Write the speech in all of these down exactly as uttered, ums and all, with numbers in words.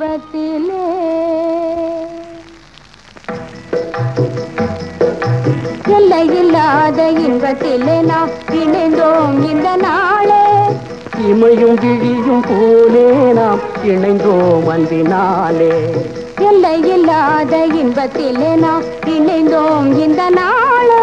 இன்பத்திலே எல்லையில்லாத இன்பத்திலே நாம் இணைந்தோம் இந்த நாளே. இமையும் விழியும் போலே நாம் இணைந்தோம் அன்பினாலே. எல்லையில்லாத இன்பத்திலே நாம் இணைந்தோம் இந்த நாளே.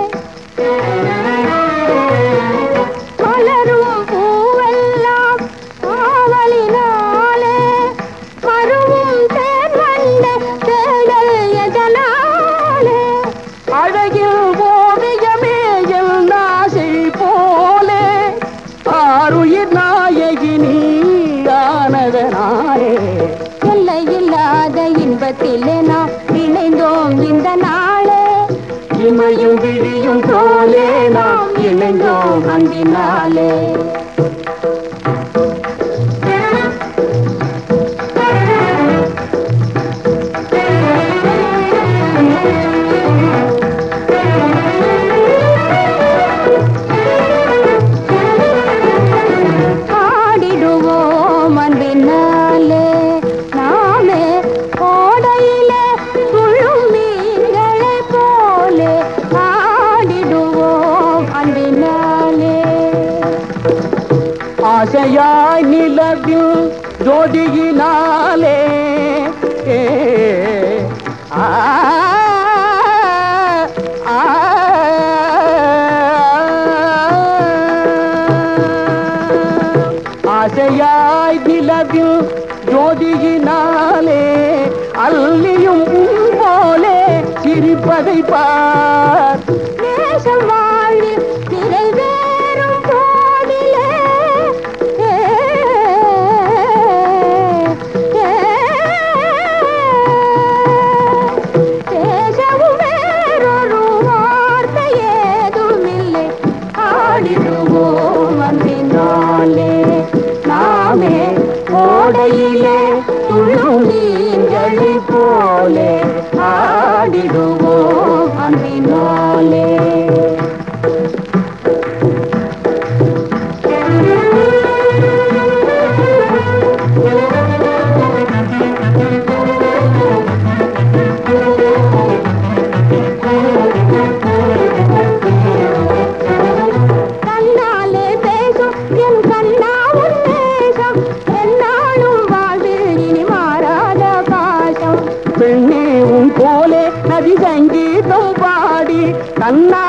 மலரும் பூவெல்லாம் காவலினாலே மருவும் தேன் வந்த தேடல் எதனாலே. அழகில் ஓவியமே என் ஆசை போலே ஆருயிர் நாயகி நீயானதனாலே. எல்லையில்லாத இன்பத்திலே நாம் இணைந்தோம் இந்த நாளே. இமையும் விழியும் போலே நாம் இணைந்தோம் அன்பினாலே. ஆடிடுவோம் அன்பினாலே நாமே ஓடையிலே முழும் மீன்களை போலே. ஆடிடுவோம் அன்பினாலே. ஆசையாய் நிலவில் ஜோதியினாலே ஆ ஆ ஆசையாய் நிலவில் ஜோதியினாலே அல்லியும் போலே சிரிப்பதை பார். நேசம் வாழ்வில் திரை வேறும் போதிலே பேசவும் வேறொரு வார்த்தை ஏதுமில்லை. ஆடிடுவோம் அன்பினாலே நாமே ஓடையிலே துள்ளும் மீன்களை போலே. ஆடிடுவோம் அன்பினாலே. கண்ணாலே பேசும் என் கண்ணா உன் நேசம் என்னாலும் வாழ்வில் இனி மாறாத பாசம். பெண்ணே உன் போலே நதி சங்கீதம் பாடி கண்ணா